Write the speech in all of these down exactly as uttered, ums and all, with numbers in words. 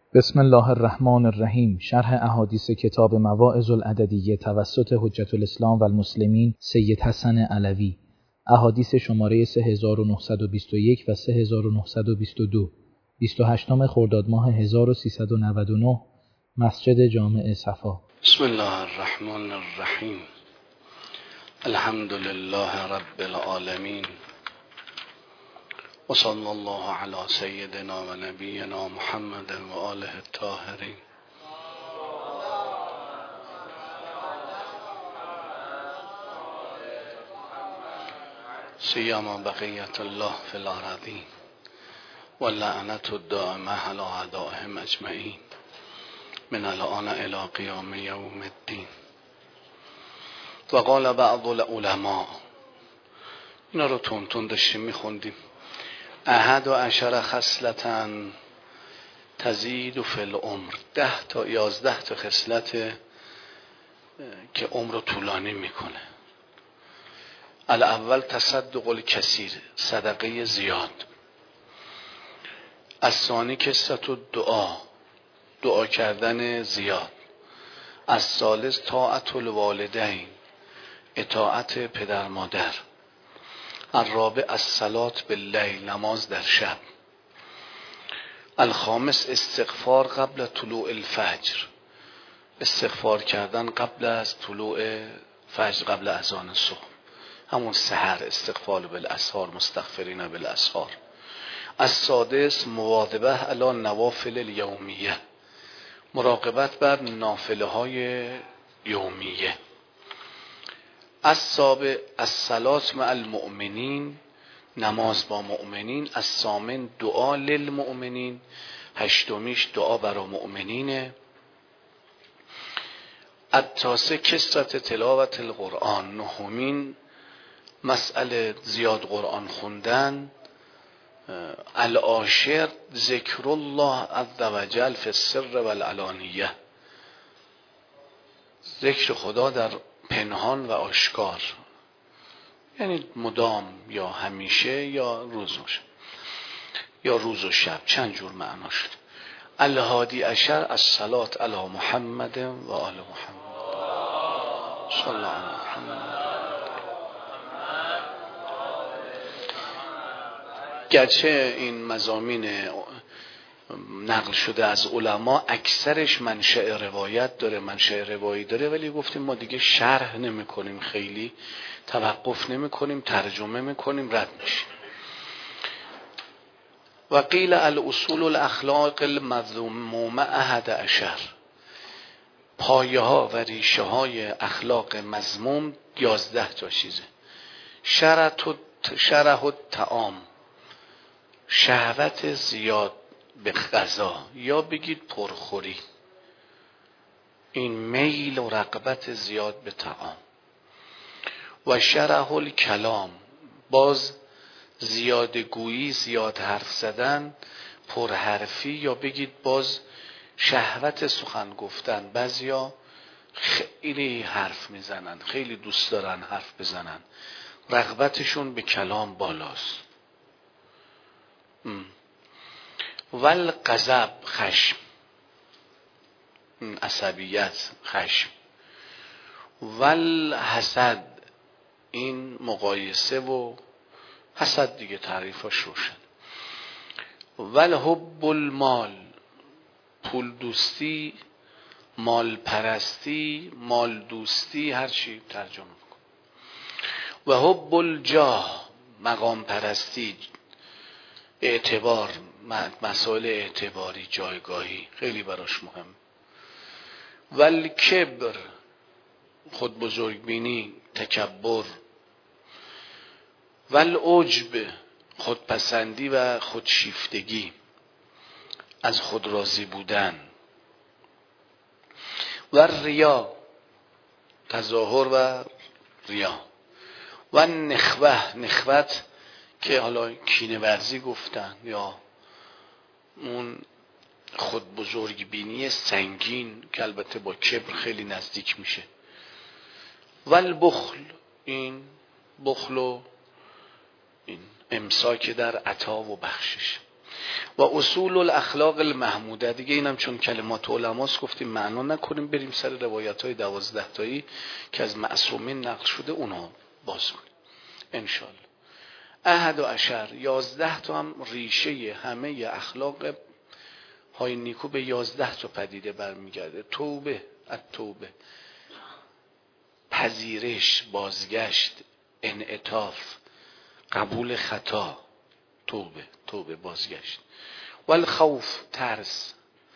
بسم الله الرحمن الرحیم. شرح احادیث کتاب مواعظ العددیه توسط حجت الاسلام و المسلمین سید حسن علوی. احادیث شماره سه هزار و نهصد و بیست و یک و سه هزار و نهصد و بیست و دو. بیست و هشتم خرداد ماه هزار و سیصد و نود و نه، مسجد جامع صفا. بسم الله الرحمن الرحیم. الحمد لله رب العالمین و صلی الله علی سیدنا و نبینا محمد و آله الطاهرین. سیما بقیت الله فی الارضین و لعنت الدائمه علی اعدائهم اجمعین من الان الی قیام یوم الدین. و قال بعض العلماء، اینا رو تون تون داشتیم میخوندیم. احد و عشر خصلتا تزید فی العمر، ده تا یازده تا خصلت که عمر رو طولانی میکنه. الاول تصدق الکثیر، صدقه زیاد. الثانی کثرت الدعا، دعا کردن زیاد. الثالث طاعت الوالدین، اطاعت پدر مادر. الرابع الصلاة باللیل، نماز در شب. الخامس استغفار قبل طلوع الفجر، استغفار کردن قبل از طلوع فجر، قبل اذان صبح، همون سحر، استغفار بالاسحار، مستغفرین بالاسحار. السادس مواظبه علی نوافل الیومیه، مراقبت بر نافله های یومیه. السابع الصلاة مع المؤمنین، نماز با مؤمنین. الثامن دعا للمؤمنین، هشتمیش دعا برای مؤمنینه. التاسع کثرت تلاوت القرآن، نهمین مسئله زیاد قرآن خوندن. العاشر ذکر الله عز وجل فی السر و العلانیه، ذکر خدا در پنهان و آشکار، یعنی مدام یا همیشه یا روز و شب، یا روز و شب، چند جور معنا شد. الهادی عشر الصلاة علی محمد و آل محمد صلی الله علیه محمد. گرچه این مضامین نقل شده از علما اکثرش منشأ روایت داره، منشأ روایی داره، ولی گفتیم ما دیگه شرح نمی کنیم، خیلی توقف نمی کنیم، ترجمه می کنیم، رد میشیم. و قیل الاصول الاخلاق المذمومه احد عشر، پایه ها و ریشه های اخلاق مذموم یازده تا چیزه. شرح الطعام، شهوت زیاد به غذا، یا بگید پرخوری، این میل و رغبت زیاد به طعام. و شرح الکلام، باز زیاد گویی، زیاد حرف زدن، پرحرفی، یا بگید باز شهوت سخن گفتن. بعضیا خیلی حرف میزنن، خیلی دوست دارن حرف بزنن، رغبتشون به کلام بالاست. والغضب، خشم، عصبیت، خشم. والحسد، این مقایسه و حسد دیگه تعریفش روشن. والحب المال، پول دوستی، مال پرستی، مال دوستی، هر چی ترجمه کن. و حب الجاه، مقام پرستی، اعتبار، مسائل اعتباری، جایگاهی، خیلی براش مهم. والکبر، خود بزرگ بینی، تکبر. والعجب، خودپسندی و خودشیفتگی، از خود راضی بودن. و ریا، تظاهر و ریا. و نخوه، نخوت که حالا کینه ورزی گفتن، یا اون خود بزرگ بینی سنگین که البته با کبر خیلی نزدیک میشه. و البخل، این بخل و این امساک در عطا و بخشش. و اصول الاخلاق المحموده. دیگه اینم چون کلمات علماست گفتیم معنا نکنیم، بریم سر روایت های دوازده تایی که از معصومین نقل شده اونها باز کنیم انشالله. احد و عشر، یازده تا هم ریشه همه اخلاق های نیکو به یازده تا پدیده برمیگرده. توبه، التوبه، پذیرش، بازگشت، انعطاف، قبول خطا، توبه، توبه بازگشت. والخوف، ترس،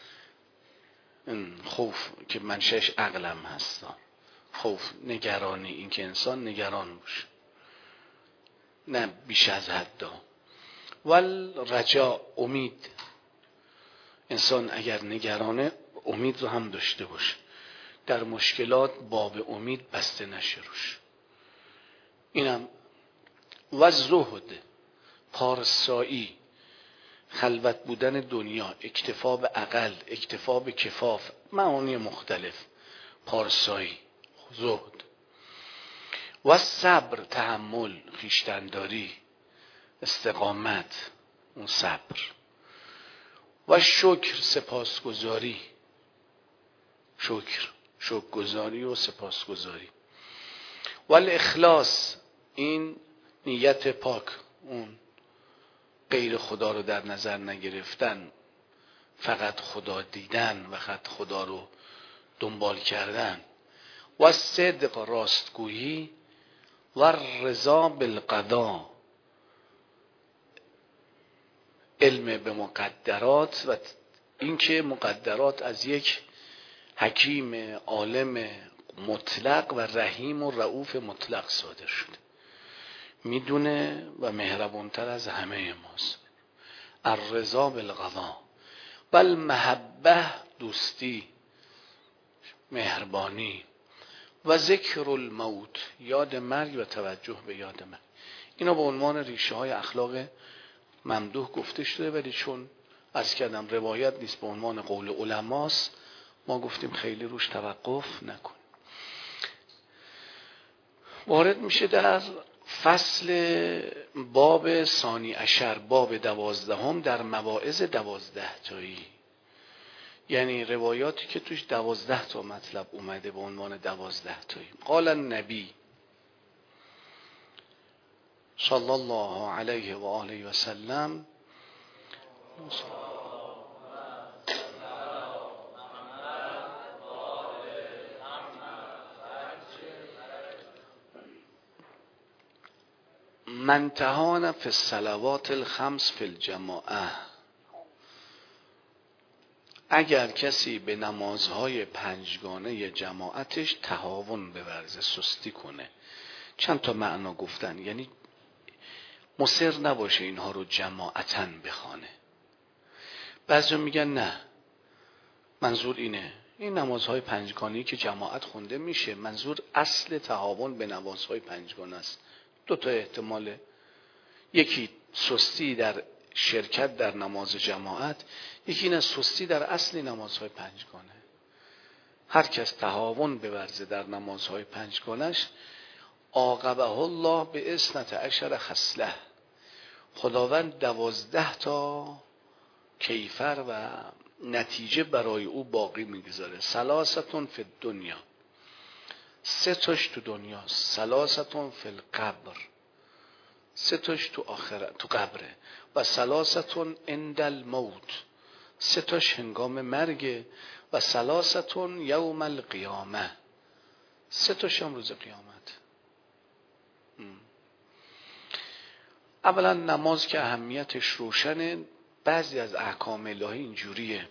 خوف که منشأش عقلم هست، خوف نگرانی، این که انسان نگران باشه نه بیش از حد. والرجاء، امید، انسان اگر نگرانه امید رو هم داشته باشه، در مشکلات باب امید بسته نشه روش. اینم. و زهد، پارسایی، خلوت بودن دنیا، اکتفا به عقل، اکتفا به کفاف، معانی مختلف، پارسایی، زهد. و صبر، تحمل، خویشتن‌داری، استقامت، اون صبر. و شکر، سپاسگزاری، شکر، شکرگزاری و سپاسگزاری. و الاخلاص، این نیت پاک، اون غیر خدا رو در نظر نگرفتن، فقط خدا دیدن و فقط خدا رو دنبال کردن. و صدق، راستگویی. و رضا بالقضا، علم به مقدرات و اینکه مقدرات از یک حکیم عالم مطلق و رحیم و رؤوف مطلق صادر شده، میدونه و مهربانتر از همه ماست. الرضا بالقضا. بل محبه، دوستی، مهربانی. و ذکر الموت، یاد مرگ و توجه به یاد مرگ. اینا به عنوان ریشه های اخلاق ممدوح گفته شده، ولی چون عرض کردم روایت نیست، به عنوان قول علماست، ما گفتیم خیلی روش توقف نکن. وارد میشه در فصل باب ثانی عشر، باب دوازدهم، در مواعظ دوازده تایی، یعنی روایاتی که توش دوازده تا مطلب اومده به عنوان دوازده تایی. قال النبی صلی الله علیه و آله و سلم، من تهان فی الصلوات الخمس فی الجماعه، اگر کسی به نمازهای پنجگانه جماعتش تهاون بورزه، سستی کنه. چند تا معنا گفتن، یعنی مصر نباشه اینها رو جماعتاً بخوانه. بعضی میگن نه، منظور اینه این نمازهای پنجگانه‌ای که جماعت خونده میشه، منظور اصل تهاون به نمازهای پنجگانه است. دو تا احتماله، یکی سستی در شرکت در نماز جماعت، یکی این سستی در اصل نمازهای پنجگانه. هر کس تهاون بورزه در نمازهای پنجگانش، عاقبه الله به اثنت عشر خصله، خداوند دوازده تا کیفر و نتیجه برای او باقی میگذاره. ثلاثتون فی الدنیا، سه تاش تو دنیاست. ثلاثتون فی القبر، سه تاش تو آخرت، تو قبره. و ثلاثتون عند الموت، سه تاش هنگام مرگ. و ثلاثتون یوم القیامه، سه تاش هم روز قیامت. اولا نماز که اهمیتش روشنه، بعضی از احکام الهی اینجوریه،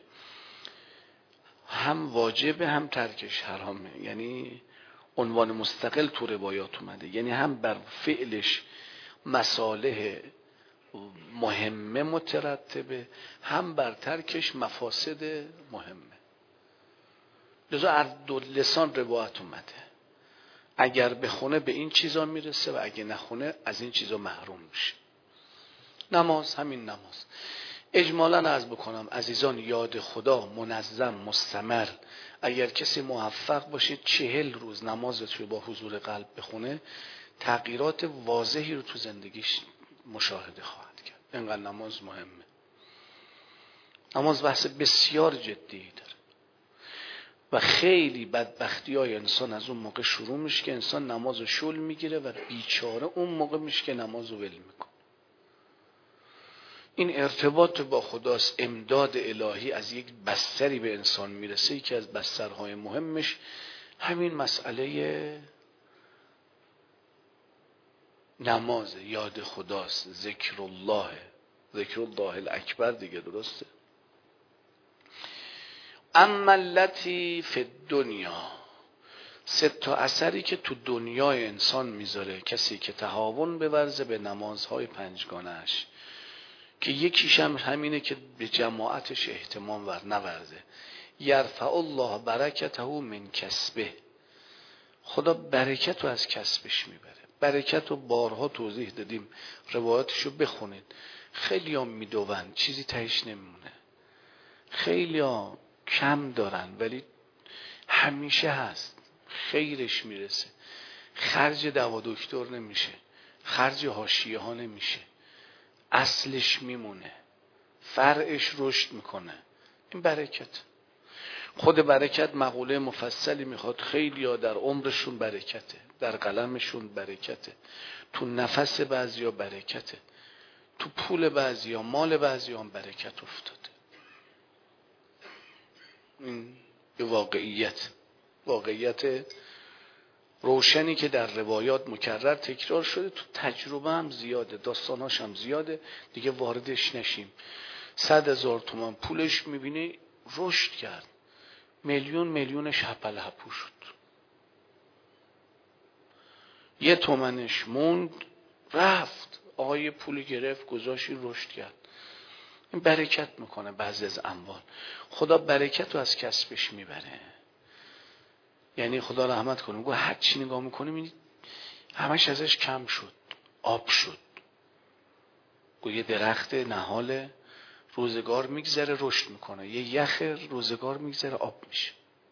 هم واجبه هم ترکش حرامه، یعنی عنوان مستقل تو روایات اومده، یعنی هم بر فعلش مصالح مهمه مترتبه، هم بر ترکش مفاسد مهمه. لذا از دو لسان روایت اومده، اگر بخونه به این چیزا میرسه و اگه نخونه از این چیزا محروم میشه. نماز همین نماز. اجمالاً عرض بکنم عزیزان، یاد خدا منظم مستمر، اگر کسی موفق باشه چهل روز نمازش رو با حضور قلب بخونه، تغییرات واضحی رو تو زندگیش مشاهده خواهد کرد. اینقدر نماز مهمه. نماز بحث بسیار جدی داره و خیلی بدبختی های انسان از اون موقع شروع میشه که انسان نماز رو شل میگیره و بیچاره اون موقع میشه که نماز رو ول میکنه. این ارتباط با خداست، امداد الهی از یک بستری به انسان میرسه که از بسترهای مهمش همین مسئله نماز، یاد خداست، ذکر الله، ذکر الله الاکبر دیگه، درسته؟ اما التی فی الدنیا، سه تا اثری که تو دنیای انسان میذاره کسی که تهاون بورزه به نمازهای پنجگانه‌اش، که یکیش هم همینه که به جماعتش اهتمام ور نورزه. یرفع الله برکته من کسبه، خدا برکت رو از کسبش میبره. برکت رو بارها توضیح دادیم، روایاتشو بخونید. خیلی ها میدوون چیزی تهش نمیمونه، خیلی ها کم دارن ولی همیشه هست، خیرش میرسه، خرج دوا دکتر نمیشه، خرج حاشیه ها نمیشه، اصلش میمونه، فرعش رشد میکنه. این برکت. خود برکت مقوله مفصلی میخواد. خیلی ها در عمرشون برکته، در قلمشون برکته، تو نفس بعضی ها برکته، تو پول بعضی ها، مال بعضی ها برکت افتاده. این یه واقعیت، واقعیت روشنی که در روایات مکرر تکرار شده، تو تجربه هم زیاده، داستاناش هم زیاده، دیگه واردش نشیم. صد هزار تومان پولش میبینی رشد کرد، میلیون میلیونش هپل هپو شد، یه تومنش موند رفت، آقای پول گرفت گذاشتی رشد کرد. این برکت میکنه. بعضی از اموال خدا برکت رو از کسبش میبره. یعنی خدا رحمت کنه، میگه هر چی نگاه میکنی میبینی همش ازش کم شد، آب شد. گویا یه درخت نهال روزگار میگذره رشد میکنه، یه یخ روزگار میگذره آب میشه.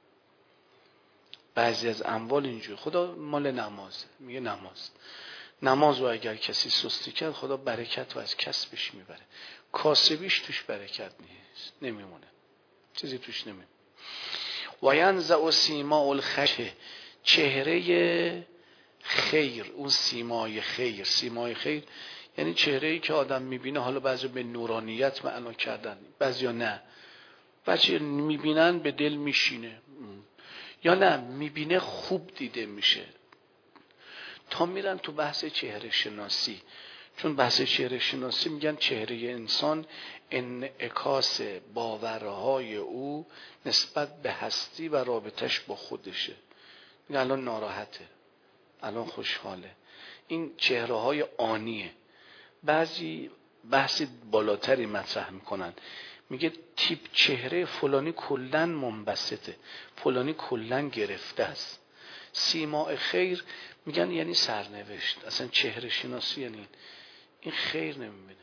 بعضی از اموال اینجور. خدا مال نمازه، میگه نماز نماز رو اگر کسی سستی کرد خدا برکت رو از کسبش میبره. کاسبیش توش برکت نیست، نمیمونه، چیزی توش نمیمونه. و ینزع سیماء الخیر، چهره خیر، اون سیمای خیر. سیمای خیر یعنی چهره‌ای که آدم میبینه، حالا بعضی به نورانیت معنا کردن، بعضیا نه، بعضی میبینن به دل میشینه، یا نه میبینه خوب دیده میشه. تا میرن تو بحث چهره شناسی، چون بحث چهره شناسی میگن چهره انسان انعکاس باورهای او نسبت به هستی و رابطش با خودشه. میگن الان ناراحته، الان خوشحاله. این چهره های آنیه. بعضی بحث بالاتری مطرح میکنن، میگه تیپ چهره فلانی کلن منبسطه، فلانی کلن گرفته است. سیماء خیر میگن یعنی سرنوشت. اصلا چهره شناسی یعنی این خیر نمیبینه.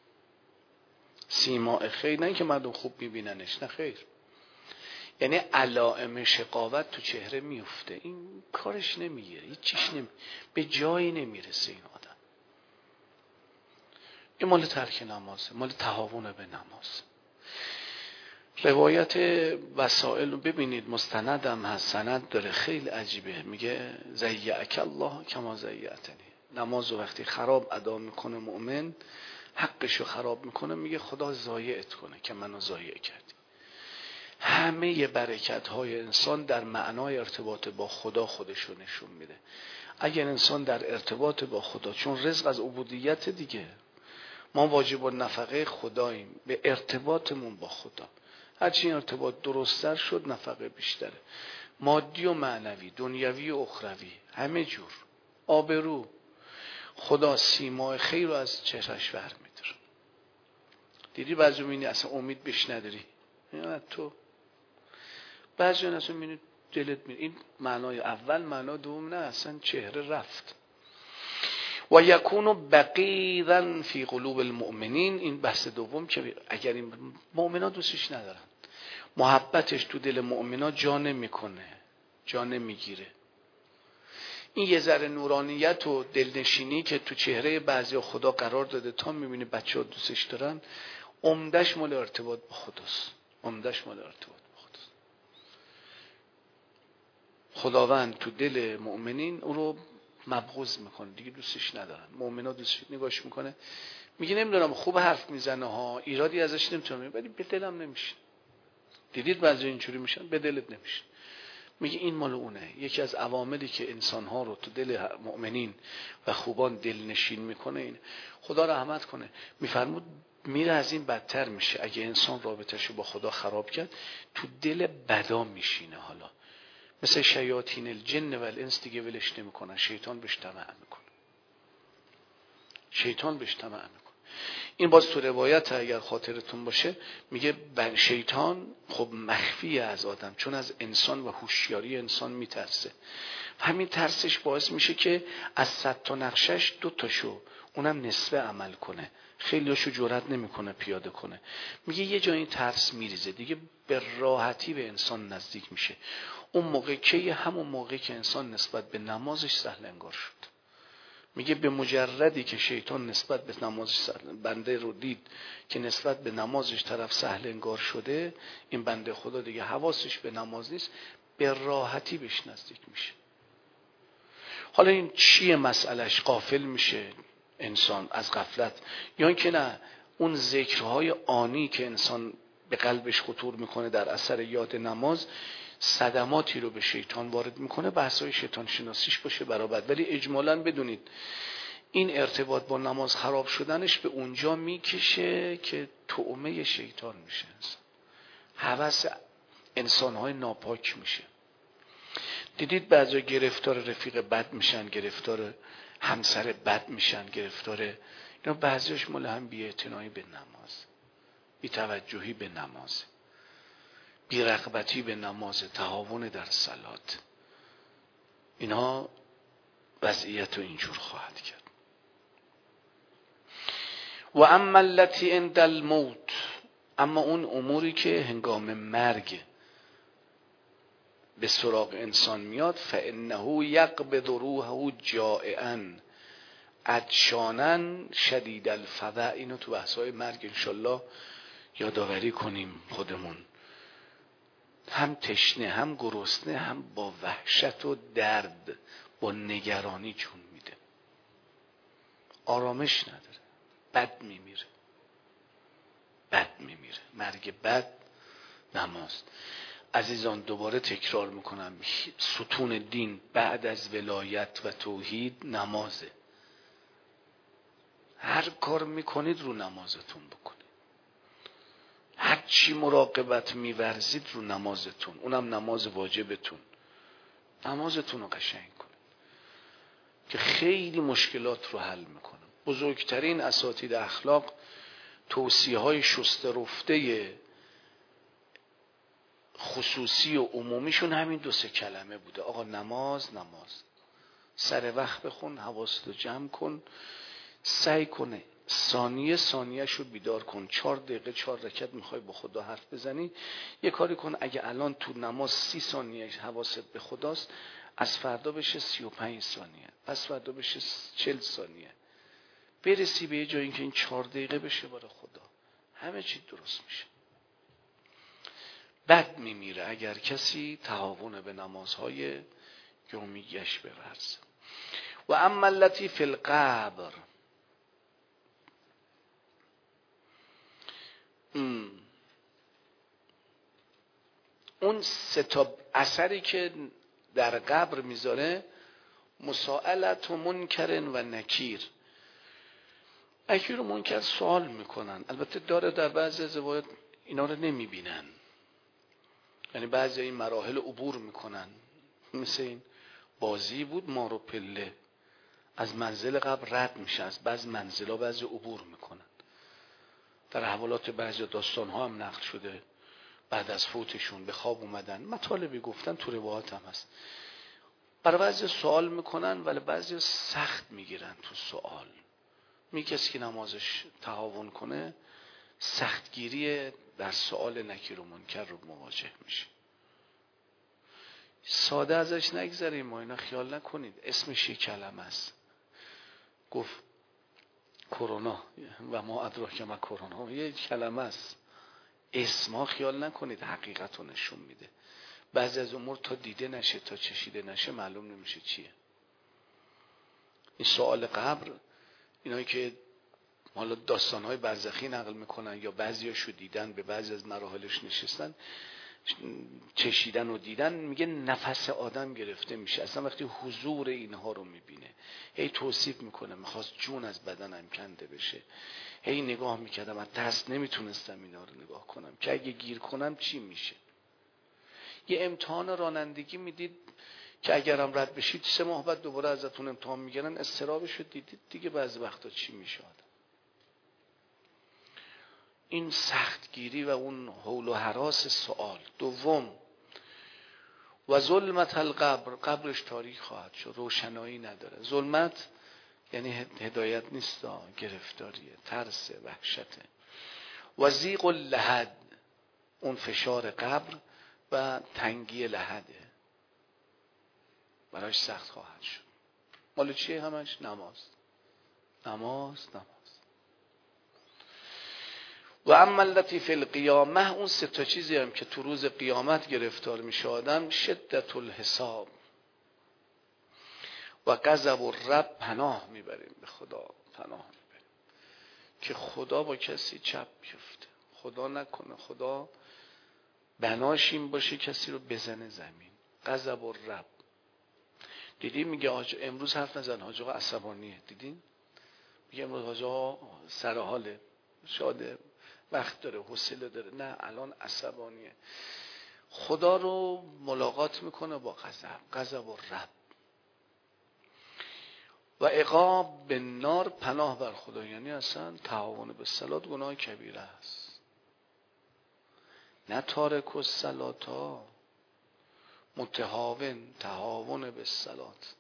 سیماء خیر نه اینکه مردم خوب میبیننش، نه خیر، یعنی علائم شقاوت تو چهره میفته، این کارش نمیگیره، هیچ چیش نمی... به جایی نمیرسه این آدم. این مال ترک نمازه، مال تهاون به نماز. روایت وسائل رو ببینید، مستندم هست، سند داره، خیلی عجیبه. میگه زیعک الله کما زیعتنی. نماز رو وقتی خراب ادا میکنه مؤمن، حقش رو خراب میکنه، میگه خدا ضایعت کنه که منو ضایع کردی. همه برکت های انسان در معنای ارتباط با خدا خودش رو نشون میده. اگر انسان در ارتباط با خدا، چون رزق از عبودیت دیگه، ما واجب النفقه خداییم، به ارتباطمون با خدا. هرچی ارتباط درست‌تر شد نفقه بیشتره، مادی و معنوی، دنیوی و اخروی، همه جور. آبرو، خدا سیمای خیر رو از چهرش ور می‌داره. دیدی بعضی می‌بینی اصلا امید بهش نداری، نه تو. بعضی اصلا می‌بینی دلت می‌ره. این معنای اول، معنا دوم نه، اصلا چهره رفت. و یکون بقیرا فی قلوب المؤمنین. این بحث دوم که اگر این مؤمنان دوستش ندارن، محبتش تو دل مؤمنان جا نمیکنه، جا نمیگیره. این یه ذره نورانیت و دلنشینی که تو چهره بعضی خدا قرار داده تا میبینی بچه ها دوستش دارن، عمدش مال ارتباط با خداست. عمدش مال ارتباط با خداست. خداوند تو دل مؤمنین او رو مبغوض میکنه، دیگه دوستش ندارن. مؤمنا دوستش نگاش میکنه، میگه نمیدونم خوب حرف میزنه ها، ایرادی ازش نمیتونم، ولی به دلم نمیشه. دیدید بعضی اینجوری میشن، به دلت نمیشه. میگه این مال اونه. یکی از عواملی که انسانها رو تو دل مؤمنین و خوبان دلنشین میکنه اینه. خدا رحمت کنه، میفرمود میره از این بدتر میشه. اگه انسان رابطه‌شو با خدا خراب کرد، تو دل بدا میشینه. حالا مثل شیاطین الجن و الانس دیگه ولش نمیکنن، شیطان بهش طمع میکنه. شیطان بهش طمع میکنه. این باز تو روایت اگر خاطرتون باشه میگه بر شیطان خب مخفی از آدم، چون از انسان و هوشیاری انسان میترسه. همین ترسش باعث میشه که از صد تا نقشش دو تاشو اونم نصفه عمل کنه، خیلیاشو جرئت نمیکنه پیاده کنه. میگه یه جایی این ترس میریزه دیگه به راحتی به انسان نزدیک میشه. اون موقع که همون موقعی که انسان نسبت به نمازش سهل انگار شد. میگه به مجردی که شیطان نسبت به نمازش سهل، بنده رو دید که نسبت به نمازش طرف سهل انگار شده، این بنده خدا دیگه حواسش به نماز نیست، به راحتی بهش نزدیک میشه. حالا این چیه مسئلهش؟ غافل میشه انسان از غفلت، یا اینکه نه اون ذکرهای آنی که انسان به قلبش خطور میکنه در اثر یاد نماز صدماتی رو به شیطان وارد میکنه. بحثای شیطان شناسیش باشه برابر. ولی اجمالاً بدونید این ارتباط با نماز خراب شدنش به اونجا میکشه که طعمه شیطان میشه، هوس انسانهای ناپاک میشه. دیدید بعضی گرفتار رفیق بد میشن، گرفتار همسر بد میشن، گرفتار اینا بعضیش مال هم بی‌اعتنایی به نماز، بی‌توجهی به نماز، بی‌رغبتی به نماز، تهاون در صلات. اینا وضعیت رو اینجور خواهد کرد. و اما التی عند الموت، اما اون اموری که هنگام مرگ به سراغ انسان میاد، فانه یقبض روحه جائعا عطشانا شدید الفزع. اینو تو بحث‌های مرگ انشالله یادآوری کنیم خودمون. هم تشنه، هم گرسنه، هم با وحشت و درد، با نگرانی جون میده، آرامش نداره، بد میمیره، بد میمیره. مرگ بد نماز. عزیزان دوباره تکرار میکنم، ستون دین بعد از ولایت و توحید نمازه. هر کار میکنید رو نمازتون بکنید، هر چی مراقبت میورزید رو نمازتون، اونم نماز واجبتون، نمازتون رو قشنگ کنید که خیلی مشکلات رو حل میکنه. بزرگترین اساتید اخلاق توصیه های شسته رفته خصوصی و عمومیشون همین دو سه کلمه بوده. آقا نماز نماز، سر وقت بخون، حواست رو جمع کن، سعی کنه ثانیه ثانیه شو بیدار کن. چهار دقیقه چهار رکعت میخوای با خدا حرف بزنی، یه کاری کن اگه الان تو نماز سی ثانیه حواست به خداست، از فردا بشه سی و پنج ثانیه، پس فردا بشه چل ثانیه، برسی به یه جایی که این چهار دقیقه بشه برای خدا، همه چی درست میشه. بد میمیره اگر کسی تهاون به نمازهای یومیش بورزه. و اما التی فی القبر، اون سه تا اثری که در قبر میذاره، مسائلت و منکر و نکیر. نکیر و منکر سوال میکنن، البته داره در بعضی از روایات اینا رو نمیبینن، یعنی بعضی این مراحل عبور میکنن. مثل این بازی بود مارو پله، از منزل قبر رد میشه، از بعض منزل‌ها بعضی عبور میکنن. در حوالات بعضی داستان ها هم نقل شده بعد از فوتشون به خواب اومدن، مطالبی گفتن، تو روایات هم هست. برای بعضی سوال میکنن ولی بعضی سخت میگیرن تو سوال. می کسی که نمازش تهاون کنه سختگیری در سوال نکیر و منکر رو مواجه میشه. ساده ازش نگذاریم، ما اینا خیال نکنید، اسمش یک کلمه است. گفت کرونا و ما ادراک ما کرونا یه کلمه است، اسما خیال نکنید حقیقت رو نشون میده. بعضی از امور تا دیده نشه تا چشیده نشه معلوم نمیشه چیه. این سوال قبر، اینایی که حالا داستانهای برزخی نقل میکنن یا بعضیاشو دیدن، به بعضی از مراحلش نشستن، چشیدن و دیدن، میگه نفس آدم گرفته میشه اصلا وقتی حضور اینها رو میبینه. هی توصیف میکنه میخواست جون از بدنم کنده بشه، هی نگاه میکردم از دست نمیتونستم اینا رو نگاه کنم که اگه گیر کنم چی میشه. یه امتحان رانندگی میدید که اگرم رد بشید سه ماه بعد دوباره ازتون امتحان میگیرن، استرابشو دیدید دیگه بعضی وقتا چی میشه آدم. این سختگیری و اون حول و هراس سوال. دوم و ظلمت القبر، قبرش تاریک خواهد شد، روشنایی نداره. ظلمت یعنی هدایت نیست، گرفتاریه، ترس، وحشته. و ضیق اللحد، اون فشار قبر و تنگی لحده براش سخت خواهد شد. مال چیه همش؟ نماز نماز نماز. و اما التی فی القیامه، اون سه تا چیزی هم که تو روز قیامت گرفتار میشه آدم، شدت الحساب و غضب الرب، پناه میبریم به خدا، پناه میبریم که خدا با کسی چپ بیفته، خدا نکنه خدا بناش این باشه کسی رو بزنه زمین. غضب الرب. دیدی میگه آج... امروز حرف نزن حاج آقا عصبانیه، دیدین میگه امروز حاج آقا سر حاله، شاده، وقت داره، حوصله داره. نه، الان عصبانیه. خدا رو ملاقات میکنه با غضب، غضب الرب. و عقاب بالنار، پناه بر خدا، یعنی اصلا تعاون به صلات گناه کبیره است. نه تارک الصلاة متهاون، تهاون به صلات،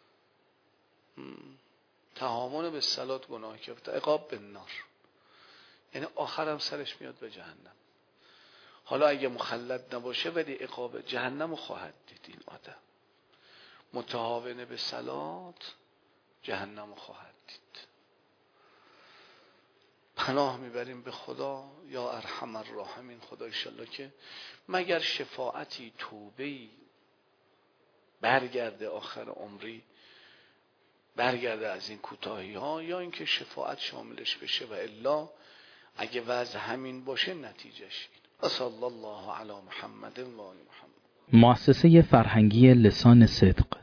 تهاون به صلات گناه کبیره. عقاب بالنار یعنی آخرم سرش میاد به جهنم. حالا اگه مخلد نباشه ولی عقاب جهنم رو خواهد دید این آدم. متهاون به صلات جهنم رو خواهد دید. پناه میبریم به خدا، یا ارحم الراحمین. خدا انشالله که مگر شفاعتی، توبهی برگرده آخر عمری، برگرده از این کوتاهی ها، یا اینکه شفاعت شاملش بشه و الا اگه وضع همین باشه نتیجهش این. صلی الله علی محمد و آل محمد. مؤسسه فرهنگی لسان صدق